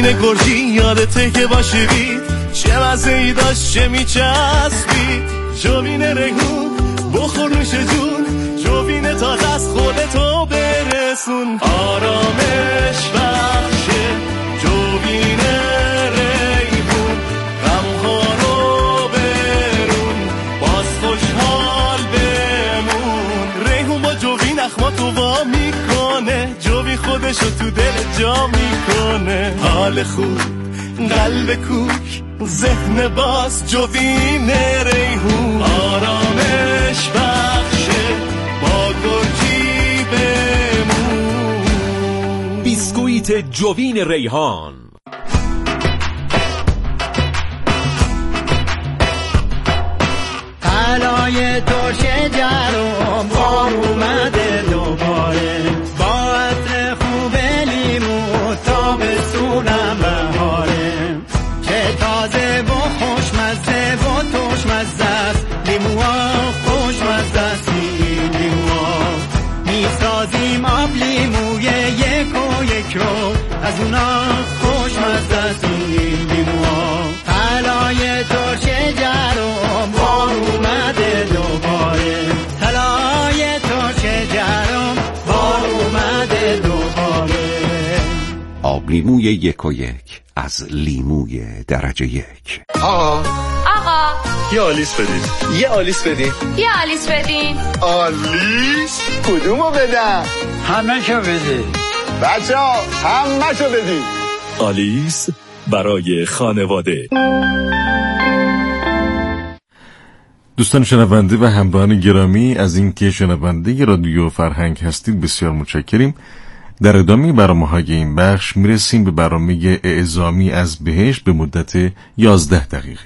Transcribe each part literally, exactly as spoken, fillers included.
گرجی یادته که باشیدی چه مزه‌ای داشت چه میچسبی. جوین ریحون بخور نوش جون، جوین تازه از خودتو برسون. آرامش بخشه جوین ریحون، غمها رو برون باز خوشحال بمون. ریحون با جوین اخماتو وا میکنه، جوین خودشو تو دل جا میکنه. حال خوب قلب کوک ذهن باز جوین ریحون. آرامش بخشه با گرجی بمون. بیسکویت جوین ریحان. طلای ترش جرم بار اومده دوباره، با عطر خوب لیمو تابستونم بهاره. چه تازه و خوشمزه و ترشمزه است لیموها، خوشمزه است این لیموها. میسازیم آب لیموی یک و یک رو، از اونا خوشمزه است این لیموها. طلای ترش جرم بار اومده دوباره، طلای ترش جرم بار اومده دوباره. آب لیموی یک و یک از لیموی درجه یک. آقا آقا یه آلیس بدین. یه آلیس بدین. یه آلیس بدین. آلیس کدومو بدم؟ همه شو بدین بچه ها، همه شو بدین. آلیس برای خانواده. دوستان شنونده و همراهان گرامی، از اینکه شنونده رادیو فرهنگ هستید بسیار متشکریم. در ادامه برنامه‌های این بخش میرسیم به برنامه اعزامی از بهشت به مدت یازده دقیقه.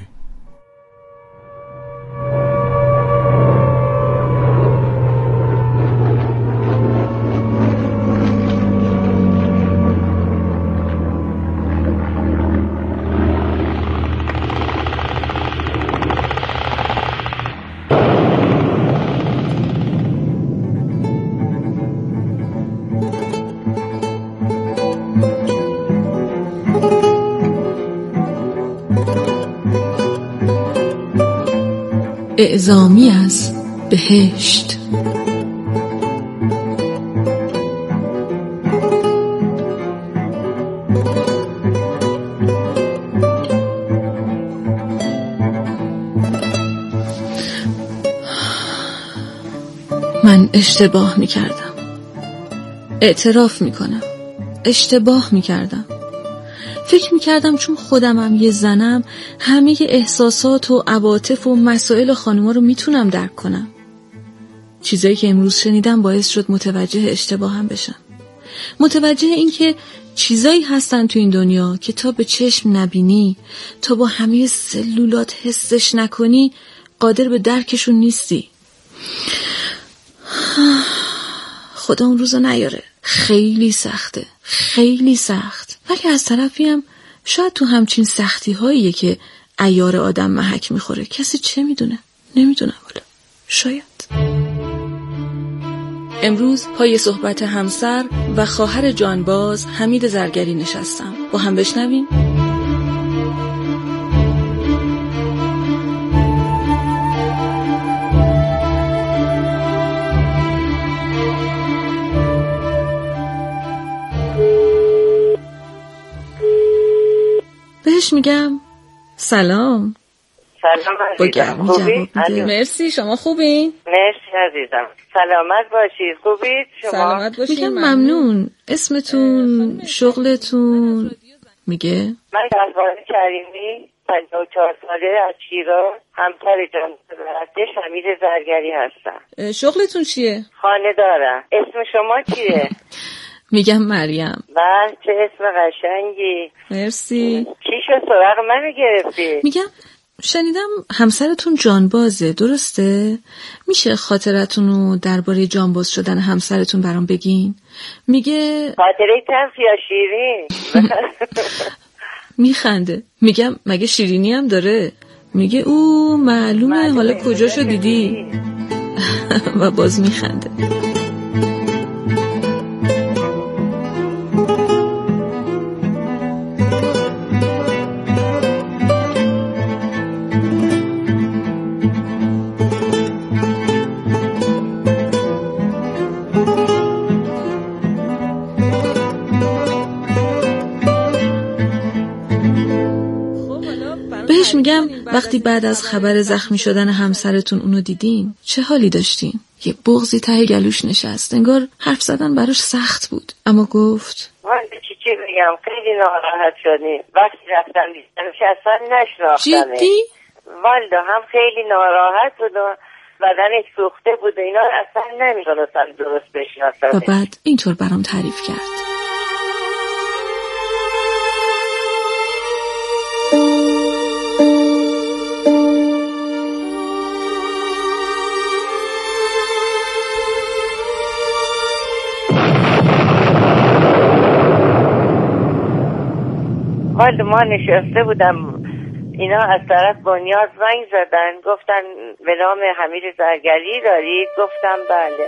اعزامی از بهشت. من اشتباه می کردم. اعتراف می کنم. اشتباه می کردم. فکر میکردم چون خودمم یه زنم همه احساسات و عواطف و مسائل خانوما رو میتونم درک کنم. چیزایی که امروز شنیدم باعث شد متوجه اشتباهم بشم. متوجه این که چیزایی هستن تو این دنیا که تا به چشم نبینی، تا با همه سلولات حسش نکنی، قادر به درکشون نیستی. خدا اون روزو نیاره. خیلی سخته، خیلی سخت. ولی از طرفی هم شاید تو همچین سختی هاییه که عیار آدم محک میخوره. کسی چه میدونه؟ نمیدونم والا. شاید. امروز پای صحبت همسر و خواهر جانباز حمید زرگری نشستم. با هم بشنویم. بهش میگم سلام. سلام عزیزم، خوبی؟ مرسی، شما خوبین؟ مرسی عزیزم، سلامت باشید. خوبید شما؟ سلامت باشید. میگم ممنون. اسمتون، شغلتون؟ میگه من شهربان کریمی، پنجاه و چهار ساله، از شیراز، همسر جان برده حمید زرگری هستم. شغلتون چیه؟ خانه دارم. اسم شما چیه؟ میگم مریم. بله، چه اسم قشنگی. مرسی. چی شد سراغ منو گرفتی؟ میگم شنیدم همسرتون جانبازه، درسته؟ میشه خاطرتونو درباره جانباز شدن همسرتون برام بگین؟ میگه خاطره تلخ یا شیرین؟ میخنده. میگم مگه شیرینی هم داره؟ میگه او معلومه، حالا کجاشو دیدی؟ و باز میخنده. وقتی بعد از خبر زخمی شدن همسرتون اونو دیدین چه حالی داشتین؟ یه بغضی ته گلوش نشست، انگار حرف زدن براش سخت بود، اما گفت من چی چی بگم، خیلی ناراحت شدیم. وقتی رفتم دیدمش اصلا نشناختمش. جدی؟ والدا هم خیلی ناراحت بود و بدنش سوخته بود و اینا اصلا نمی‌تونستم درست بشناسم. و بعد اینطور برام تعریف کرد. والدا ما نشسته بودم، اینا از طرف بنیاد زنگ زدن، گفتن به نام حمید زرگری دارید؟ گفتم بله.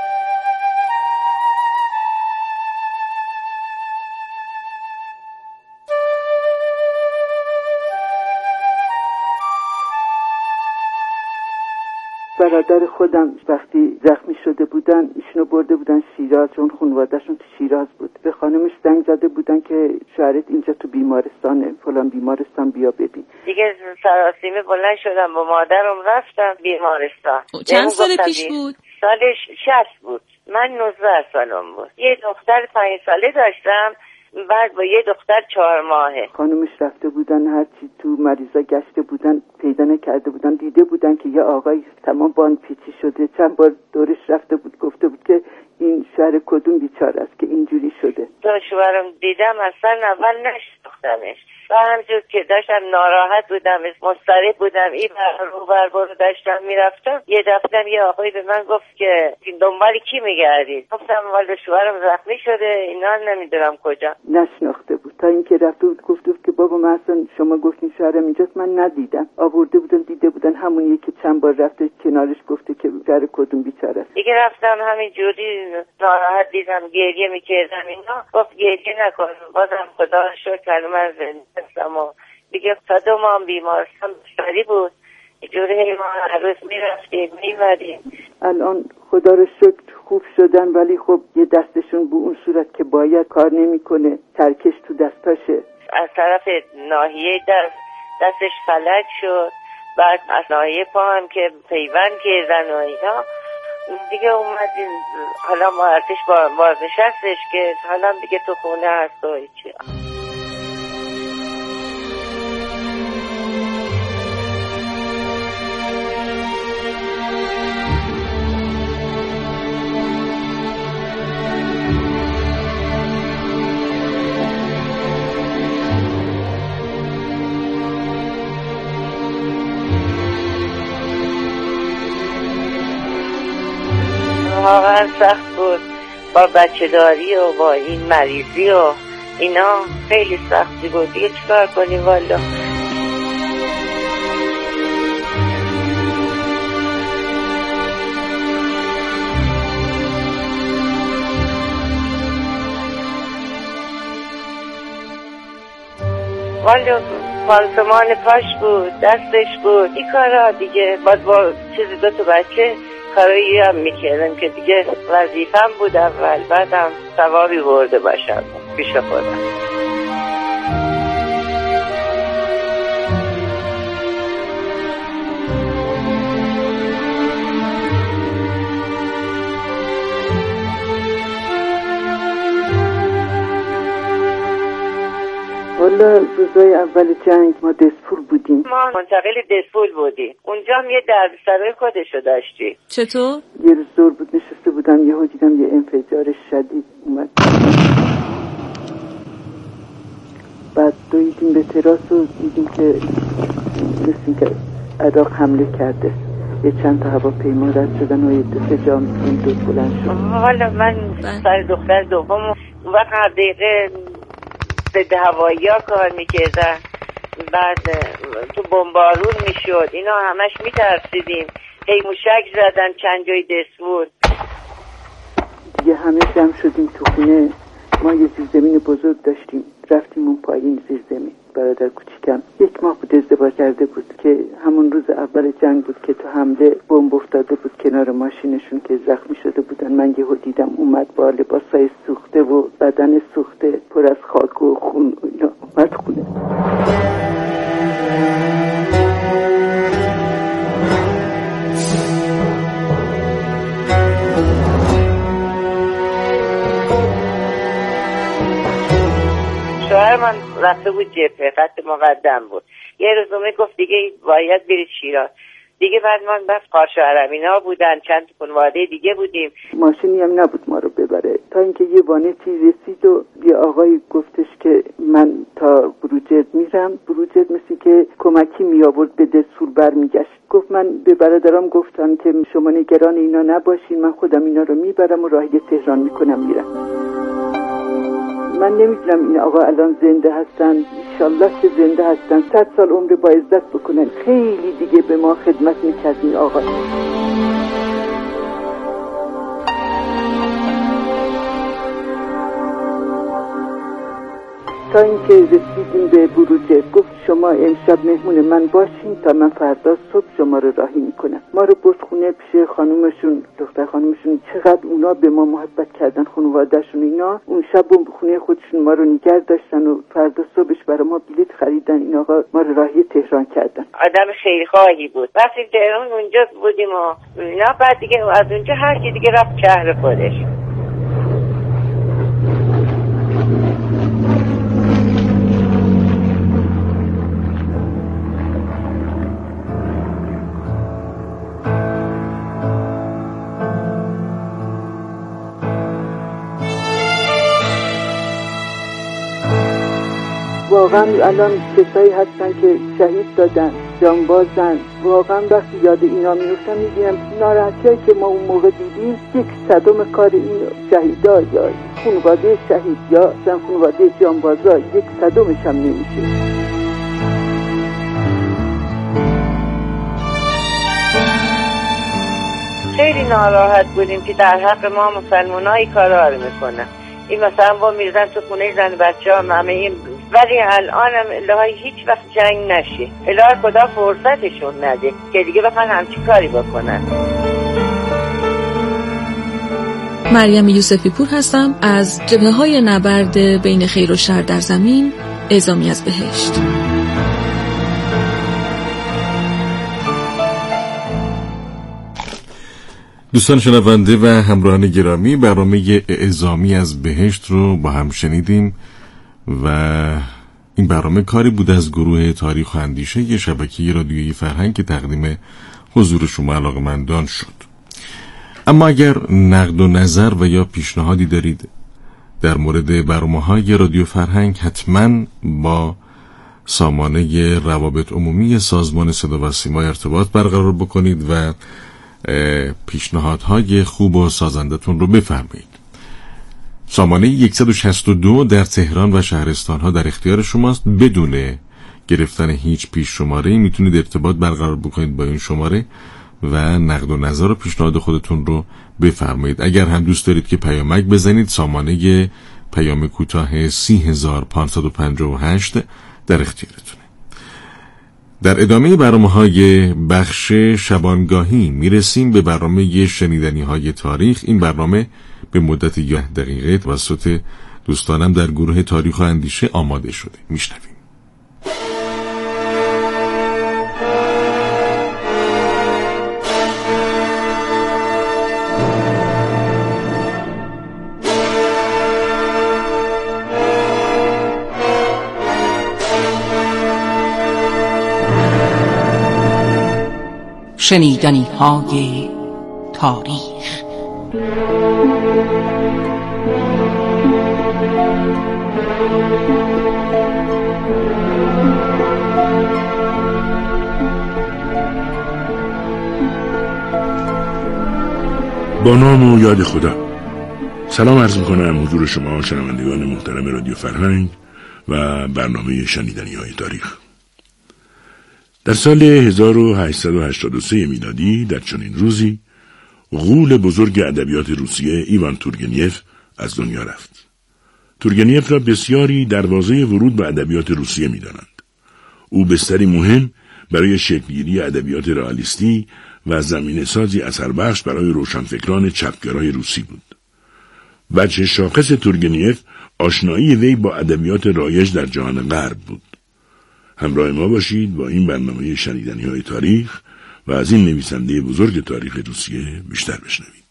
برادر خودم وقتی زخمی شده بودن ایشونو برده بودن شیراز، چون خانواده‌شون تو شیراز بود. به خانمش زنگ زده بودن که شوهرت اینجا تو بیمارستانه، فلان بیمارستان بیا ببین. دیگه سراسیمه بلند شدم با مادرم رفتم بیمارستان. چند سال پیش بود؟ سالش شصت بود. من نوزده سالم بود. یه دختر پنج ساله داشتم، بعد با یه دختر چهار ماهه. خانمش رفته بودن هرچی تو مریضا گشته بودن پیدا نکرده بودن، دیده بودن که یه آقای تمام باند پیچی شده، چند بار دورش رفته بود، گفته بود که این شهر کدوم بیچاره است که اینجوری شده. تا شوهرم دیدم اصلا اول نشناختمش و همجور که داشتم ناراحت بودم، مضطرب بودم، این بر رو بر برو داشتم میرفتم، یه دفعه یه آقایی به من گفت که دنبال کی میگردید؟ گفتم والا شوهرم زخمی شده، اینا نمیدونم کجا. نشناخته بود تا اینکه رفته بود گفته بود که بابا من اصلا شما گفتین شهرم اینجاست، من ندیدم. آورده بودن دیده بودن همونیه که چند بار رفته کنارش گفته که شهر کدوم بیچاره است. دیگه رفتم همین جوری ناراحت دیدم گریه میکردم، اینا گفت گریه نکن، بازم خدا رو شکر من زنده هستم. و دیگه تا دو ماه بیمارستان بستری بود، جوری ما هر روز میرفتیم میمدیم. الان خدا رو شکر خوب شدن، ولی خب یه دستشون به اون صورت که باید کار نمیکنه، ترکش تو دستاشه. از طرف ناحیه دست دستش فلج شد، بعد از ناحیه پا هم که پیوند کردن و اینا دیگه اومدیم. حالا ما ارتش بازنشستش که حالا دیگه تو خونه هست و هیچی. واقعا سخت بود با بچه داری و با این مریضی و اینا، خیلی سختی بود. دیگه چیکار کنیم والا. والا پانسمان پاش بود، دستش بود، این کارا دیگه. بعد با چیزی دو تا بچه کارایی هم میکردم که دیگه وظیفم بود اول، بعدم ثوابی برده باشم پیش خودم. والا روزای اول جنگ ما دسپول بودیم. ما منتقل دسپول بودیم. اونجا هم یه دردسرای خودشو داشتی. چطور؟ یه روز دور بود نشسته بودم، یهو دیدم یه انفجار شدید اومد. بعد دویدیم به تراس و دیدیم که مثل که عراق حمله کرده. یه چند تا هواپیما رد شدن و یه دو جا میتونیم دو بلند شد. حالا من سر دختر دوم اون وقت هر دقیقه ضد هوایی ها کار میکردن، بعد تو بمبارون میشد، اینا همش میترسیدیم. هی موشک زدن چند جای دسپول. دیگه همه جمع شدیم تو خونه. ما یه زیرزمین بزرگ داشتیم، رفتیم اون پایین زیرزمین. برادر کوچیکم یک ماه بود ازدواج کرده بود که همون روز اول جنگ بود که تو حمله بمب افتاده بود کنار ماشینشون که زخمی شده بودن. من یهو دیدم اومد با لباسای سوخته و بدن سوخته پر از خاک و خون و اینا اومد خونه. رفته بود جبهه، خط مقدم بود. یه روز اومد گفت دیگه باید برید شیراز. دیگه بعد من بس قارش و عربینا بودن، چند خانواده دیگه بودیم. ماشینی هم نبود ما رو ببره تا اینکه یه وانتی رسید و یه آقای گفتش که من تا بروجرد میرم. بروجرد مثل که کمکی می آورد به دستور برمیگشت. گفت من به برادرام گفتم که شما نگران اینا نباشین، من خودم اینا رو میبرم و راهی تهران میکنم میرم. من نمیدونم این آقا الان زنده هستن، انشالله که زنده هستن، صد سال عمر با عزت بکنن. خیلی دیگه به ما خدمت میکرد این آقا. تا اینکه رسیدیم به بروجرد گفت شما امشب مهمون من باشین تا من فردا صبح شما رو راهی میکنم. ما رو برد خونه پیش خانومشون، دختر خانومشون. چقدر اونا به ما محبت کردن، خانواده‌شون اینا. اون شب خونه خودشون ما رو نگه داشتن و فردا صبحش برای ما بلیط خریدن. این آقا ما رو راهی تهران کردن. آدم خیرخواهی بود. رفتیم تهران، اونجا بودیم و اینا. بعد دیگه از اونجا هر کی دیگه رفت شهر خودش. واقعا الان کسایی هستن که شهید دادن، جانبازن. واقعا وقتی یاد اینا میفتم میگیم ناراحتیایی که ما اون موقع دیدیم یک صدم کار این شهیدا یا خانواده شهید یا خانواده جانبازا یک صدمش هم نمیشه. خیلی ناراحت بودیم که در حق ما مسلمانایی کارا رو میکنن. این مثلا با میرزن تو خونه زن بچه ها همه این، ولی الان هم الهی هیچ وقت جنگ نشه، الهی خدا فرصتشون نده که دیگه بخوان همچی کاری بکنن. مریم یوسفی پور هستم از جبهه های نبرد بین خیر و شر در زمین، اعزامی از بهشت. دوستان شنونده و همراهان گرامی، برنامه اعزامی از بهشت رو با هم شنیدیم و این برنامه کاری بود از گروه تاریخ و اندیشه، یه شبکه رادیویی فرهنگ که تقدیم حضور شما علاقه‌مندان شد. اما اگر نقد و نظر و یا پیشنهادی دارید در مورد برنامه‌های رادیو فرهنگ، حتما با سامانه روابط عمومی سازمان صدا و سیما ارتباط برقرار بکنید و پیشنهادهای خوب و سازندتون رو بفرمایید. سامانه صد و شصت و دو در تهران و شهرستانها در اختیار شماست. بدون گرفتن هیچ پیش شماره میتونید ارتباط برقرار بکنید با این شماره و نقد و نظر و پیشنهاد خودتون رو بفرمایید. اگر هم دوست دارید که پیامک بزنید، سامانه پیام کوتاه سی هزار پانصد و پنجاه و هشت در اختیارتونه. در ادامه برنامه‌های بخش شبانگاهی میرسیم به برنامه شنیدنی‌های تاریخ. این برنامه به مدت ده دقیقه توسط دوستانم در گروه تاریخ و اندیشه آماده شده. میشنویم. شنیدنی های تاریخ. با نام و یاد خدا. سلام عرض میکنم حضور شما شنوندگان محترم رادیو فرهنگ و برنامه شنیدنی های تاریخ. در سال هزار و هشتصد و هشتاد و سه میلادی در چنین روزی غول بزرگ ادبیات روسیه ایوان تورگنیف از دنیا رفت. تورگنیف را بسیاری دروازه ورود به ادبیات روسیه می‌دانند. او بستری مهم برای شکل‌گیری ادبیات رئالیستی و زمینه‌سازی اثربخش برای روشنفکران چپگرای روسی بود. وجه شاخص تورگنیف آشنایی وی با ادبیات رایج در جهان غرب بود. همراه ما باشید با این برنامه شنیدنی های تاریخ و از این نویسنده بزرگ تاریخ روسیه بیشتر بشنوید.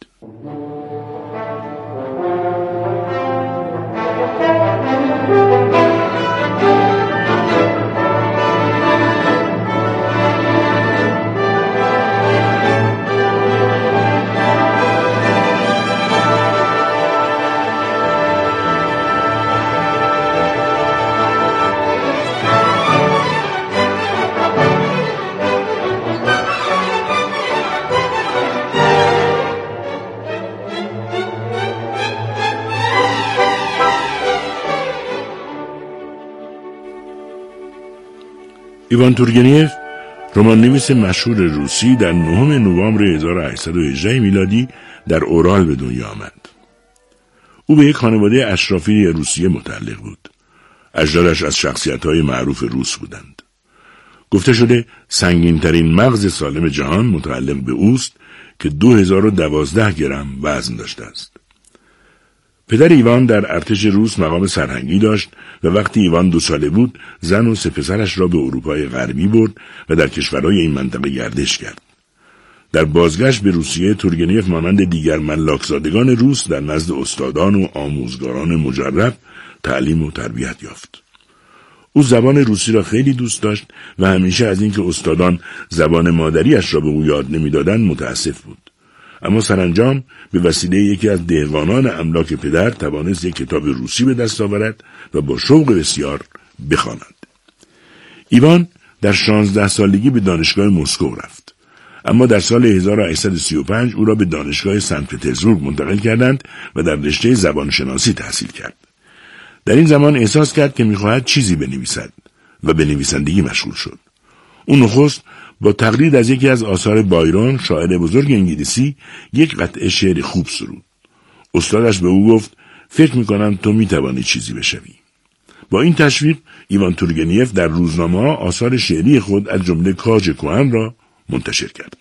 ایوان تورگنیف رمان‌نویس مشهور روسی در نهم نوامبر هزار و هشتصد و هجده میلادی در اورال به دنیا آمد. او به یک خانواده اشرافی روسیه متعلق بود. اجدادش از شخصیت‌های معروف روس بودند. گفته شده سنگین‌ترین مغز سالم جهان متعلق به اوست که دو هزار و دوازده گرم وزن داشته است. پدر ایوان در ارتش روس مقام سرهنگی داشت و وقتی ایوان دو ساله بود زن و سه پسرش را به اروپای غربی برد و در کشورهای این منطقه گردش کرد. در بازگشت به روسیه تورگنیف مانند دیگر ملاکزادگان روس در نزد استادان و آموزگاران مجرب تعلیم و تربیت یافت. او زبان روسی را خیلی دوست داشت و همیشه از اینکه استادان زبان مادریش را به او یاد نمی‌دادند متاسف بود. اما سرانجام به وسیله یکی از دهقانان املاک پدر توانست یک کتاب روسی به دست آورد و با شوق بسیار بخواند. ایوان در شانزده سالگی به دانشگاه مسکو رفت. اما در سال هزار و هشتصد و سی و پنج او را به دانشگاه سن پترزبورگ منتقل کردند و در رشته زبانشناسی تحصیل کرد. در این زمان احساس کرد که می‌خواهد چیزی بنویسد و به نویسندگی مشغول شد. او نخست با تقلید از یکی از آثار بایرون شاعر بزرگ انگلیسی یک قطعه شعر خوب سرود. استادش به او گفت فکر می‌کنم تو می‌توانی چیزی بشوی. با این تشویق ایوان تورگنیف در روزنامه‌ها آثار شعری خود از جمله کاج کهن را منتشر کرد.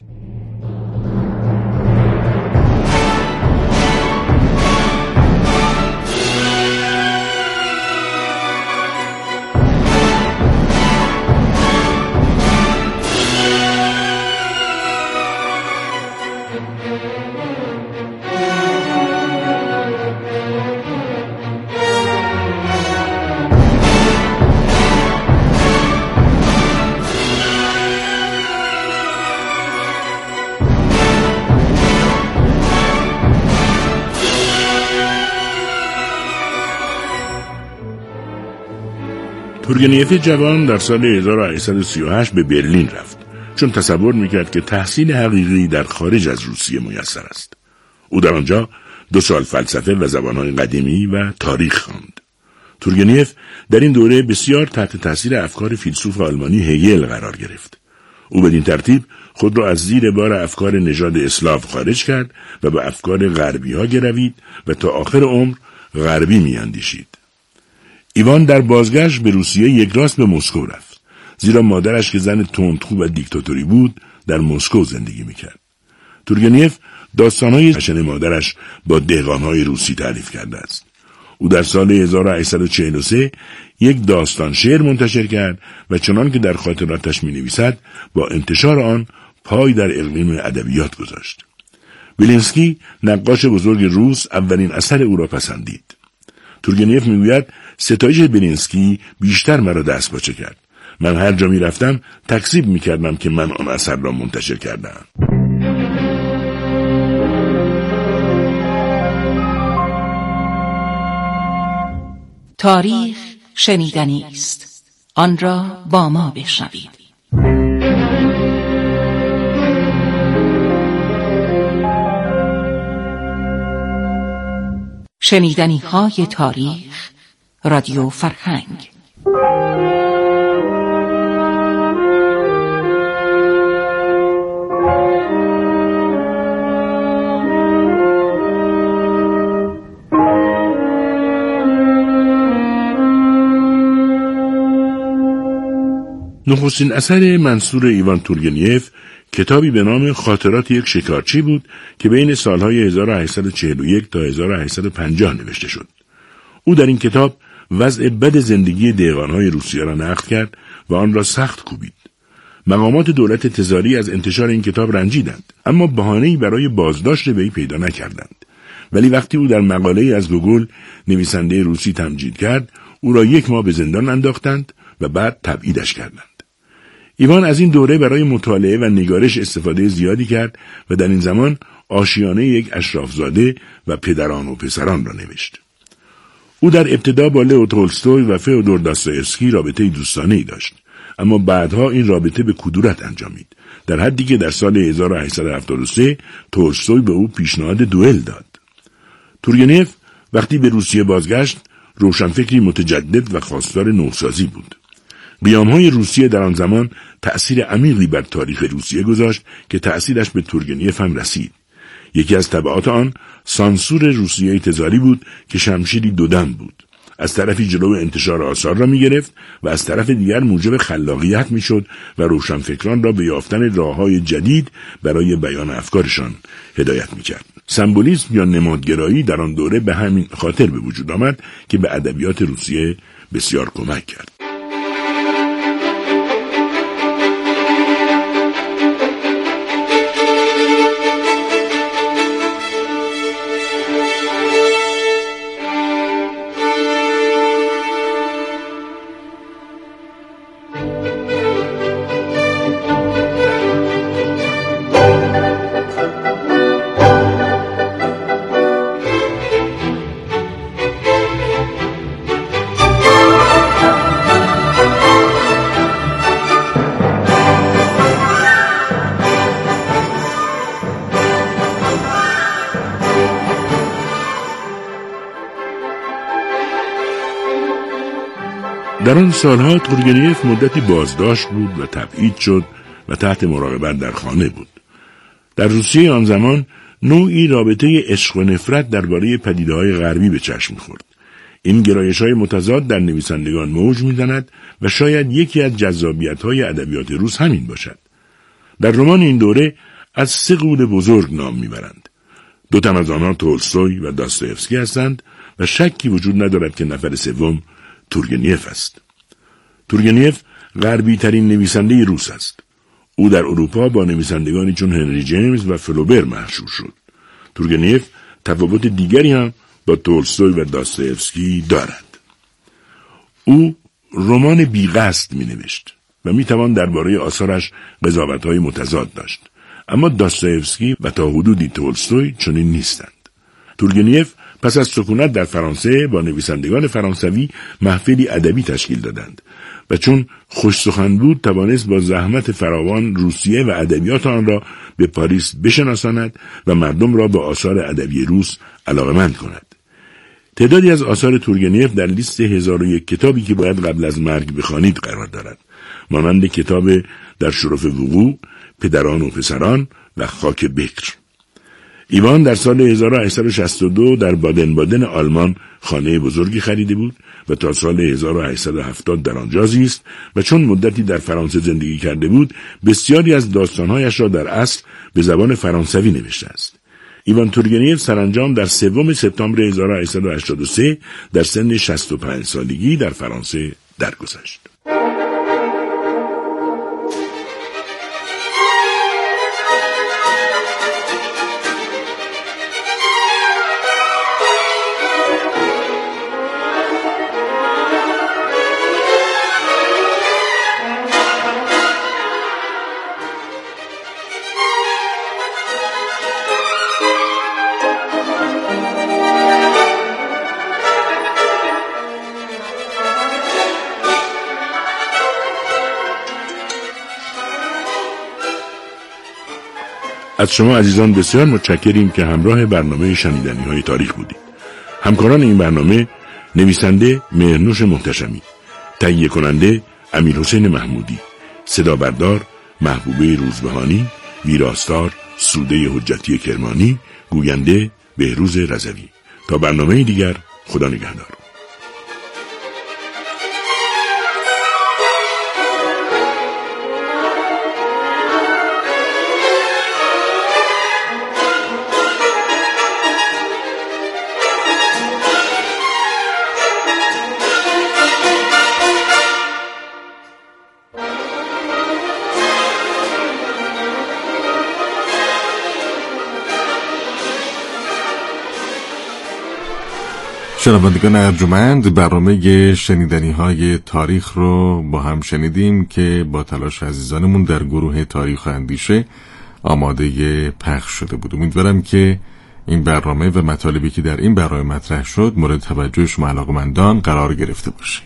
تورگنیف جوان در سال هزار و هشتصد و سی و هشت به برلین رفت چون تصور میکرد که تحصیل حقیقی در خارج از روسیه میسر است. او در آنجا دو سال فلسفه و زبانهای قدیمی و تاریخ خواند. تورگنیف در این دوره بسیار تحت تاثیر افکار فیلسوف آلمانی هگل قرار گرفت. او بدین ترتیب خود را از زیر بار افکار نژاد اسلاو خارج کرد و به افکار غربی ها گروید و تا آخر عمر غربی میاندیشید. ایوان در بازگشت به روسیه یک راست به مسکو رفت، زیرا مادرش که زن تندخو و دیکتاتوری بود در مسکو زندگی میکرد. تورگنیف داستانهای خشن مادرش با دهقانهای روسی تعریف کرده است. او در سال هزار و هشتصد و چهل و سه یک داستان شعر منتشر کرد و چنان که در خاطراتش می‌نویسد با انتشار آن پای در اقلیم ادبیات گذاشت. بیلینسکی نقاش بزرگ روس اولین اثر او را پسندید. تورگنیف میگوید ستایش بیلینسکی بیشتر مرا دست باچه کرد. من هر جا می رفتم تکذیب می کردم که من آن اثر را منتشر کردم. تاریخ شنیدنی است. آن را با ما بشنوید. شنیدنی های تاریخ رادیو فرهنگ. نخستین اثر منصور ایوان تورگنیف کتابی به نام خاطرات یک شکارچی بود که بین سالهای هزار و هشتصد و چهل و یک تا هزار و هشتصد و پنجاه نوشته شد. او در این کتاب وضع بد زندگی دهقانهای روسیه را نقد کرد و آن را سخت کوبید. مقامات دولت تزاری از انتشار این کتاب رنجیدند، اما بهانه‌ای برای بازداشت وی پیدا نکردند. ولی وقتی او در مقاله‌ای از گوگل نویسنده روسی تمجید کرد، او را یک ماه به زندان انداختند و بعد تبعیدش کردند. ایوان از این دوره برای مطالعه و نگارش استفاده زیادی کرد و در این زمان آشیانه یک اشرافزاده و پدران و پسران را نوشت. او در ابتدا با لئو تولستوی و فئودور داستایوفسکی رابطه دوستانه‌ای داشت، اما بعدها این رابطه به کدورت انجامید، در حدی که در سال هزار و هشتصد و هفتاد و سه تولستوی به او پیشنهاد دوئل داد. تورگنیف وقتی به روسیه بازگشت، روشنفکری متجدد و خواستار نوسازی بود. قیام‌های روسیه در آن زمان تأثیر عمیقی بر تاریخ روسیه گذاشت که تأثیرش به تورگنیف هم رسید. یکی از تبعات آن سانسور روسیه تزاری بود که شمشیری دودم بود. از طرفی جلو انتشار آثار را می گرفت و از طرف دیگر موجب خلاقیت می شد و روشنفکران را به یافتن راه‌های جدید برای بیان افکارشان هدایت می کرد. سمبولیسم یا نمادگرایی در آن دوره به همین خاطر به وجود آمد که به ادبیات روسیه بسیار کمک کرد. در آن سالها تورگنیف مدتی بازداشت بود و تبعید شد و تحت مراقبت در خانه بود. در روسیه آن زمان نوعی رابطه عشق و نفرت درباره پدیده‌های غربی به چشم می‌خورد. این گرایش‌های متضاد در نویسندگان موج می‌زند و شاید یکی از جذابیت‌های ادبیات روس همین باشد. در رمان این دوره از سه قول بزرگ نام می‌برند. دو تن از آنها تولستوی و داستایفسکی هستند و شکی وجود ندارد که نفر سوم تورگنیف است. تورگنیف غربی ترین نویسنده روس است. او در اروپا با نویسندگانی چون هنری جیمز و فلوبر مشهور شد. تورگنیف تفاوت دیگری هم با تولستوی و داستایفسکی دارد. او رمان بی‌قصد می‌نوشت و می‌توان درباره آثارش قضاوت‌های متضاد داشت. اما داستایفسکی و تا حدودی تولستوی چنین نیستند. تورگنیف پس از سکونت در فرانسه با نویسندگان فرانسوی محفلی ادبی تشکیل دادند و چون خوش سخن بود توانست با زحمت فراوان روسیه و ادبیات آن را به پاریس بشناساند و مردم را به آثار ادبی روس علاقه‌مند کند. تعدادی از آثار تورگنیف در لیست هزار و یک کتابی که باید قبل از مرگ بخوانید قرار دارد، مانند کتاب در شرف وقوع، پدران و پسران و خاک بکر. ایوان در سال هزار و هشتصد و شصت و دو در بادن بادن آلمان خانه بزرگی خریده بود و تا سال هزار و هشتصد و هفتاد در آنجا زیست و چون مدتی در فرانسه زندگی کرده بود بسیاری از داستانهایش را در اصل به زبان فرانسوی نوشته است. ایوان تورگنیف سرانجام در سوم سپتامبر هزار و هشتصد و هشتاد و سه در سن شصت و پنج سالگی در فرانسه درگذشت. از شما عزیزان بسیار متشکریم که همراه برنامه شنیدنی های تاریخ بودید. همکاران این برنامه نویسنده مهرنوش محتشمی، تهیه کننده امیرحسین محمودی، صدا بردار محبوبه روزبهانی، ویراستار سوده حجتی کرمانی، گوینده بهروز رضوی. تا برنامه دیگر، خدا نگهدار. شنوندگان ارجمند، برنامه شنیدنی های تاریخ رو با هم شنیدیم که با تلاش عزیزانمون در گروه تاریخ و اندیشه آماده پخش شده بود. امیدوارم که این برنامه و مطالبی که در این برنامه مطرح شد مورد توجه شما علاقه‌مندان قرار گرفته باشه.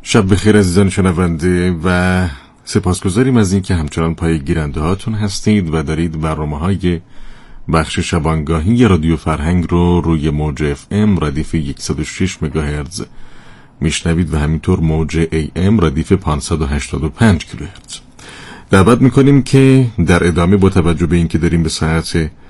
شب بخیر عزیزان شنونده و سپاسگزاریم از اینکه همچنان پای گیرنده هاتون هستید و دارید برنامه‌های بخش شبانگاهی رادیو فرهنگ رو روی موج اف ام ردیف صد و شش مگاهرتز میشنوید و همینطور موج ای ام ردیف پانصد و هشتاد و پنج کیلوهرتز. دعوت میکنیم که در ادامه با توجه به اینکه داریم به ساعت